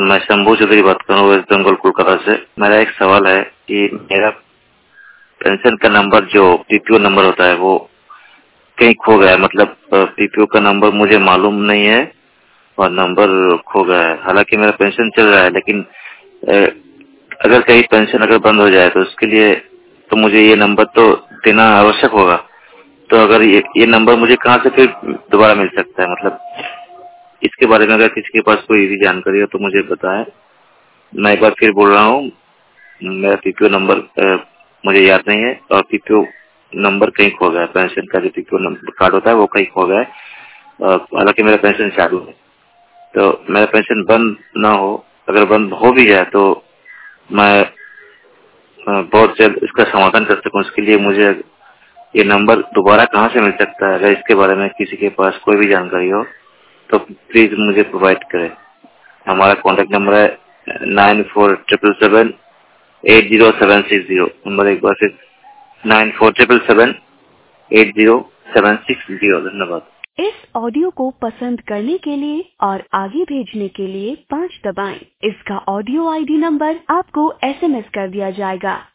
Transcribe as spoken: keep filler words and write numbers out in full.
मैं शंभू चौधरी बात कर रहा हूँ, वेस्ट बंगाल कोलकाता से। मेरा एक सवाल है कि मेरा पेंशन का नंबर जो पीपीओ नंबर होता है वो कहीं खो गया है। मतलब पीपीओ का नंबर मुझे मालूम नहीं है और नंबर खो गया है। हालांकि मेरा पेंशन चल रहा है, लेकिन अगर कहीं पेंशन अगर बंद हो जाए तो उसके लिए तो मुझे ये नंबर तो देना आवश्यक होगा। तो अगर ये, ये नंबर मुझे कहाँ से फिर दोबारा मिल सकता है? मतलब इसके बारे में अगर किसी के पास कोई भी जानकारी हो तो मुझे बताएं। मैं एक बार फिर बोल रहा हूँ, मेरा पीपीओ नंबर मुझे याद नहीं है और पीपीओ नंबर कहीं खो गया है। पेंशन का जो पीपीओ नंबर कार्ड होता है वो कहीं खो गया है। हालांकि मेरा पेंशन चालू है, तो मेरा पेंशन बंद ना हो। अगर बंद हो भी जाए तो मैं बहुत जल्द इसका समाधान कर सकूं। इसके लिए मुझे ये नंबर दोबारा कहाँ से मिल सकता है? अगर इसके बारे में किसी के पास कोई भी जानकारी हो तो प्लीज मुझे प्रोवाइड करें। हमारा कॉन्टेक्ट नंबर है nine four triple seven eight zero seven six zero. Number एक बार फिर nine four triple seven eight zero seven six zero. धन्यवाद। इस ऑडियो को पसंद करने के लिए और आगे भेजने के लिए पाँच दबाएं। इसका ऑडियो आईडी नंबर आपको एसएमएस कर दिया जाएगा।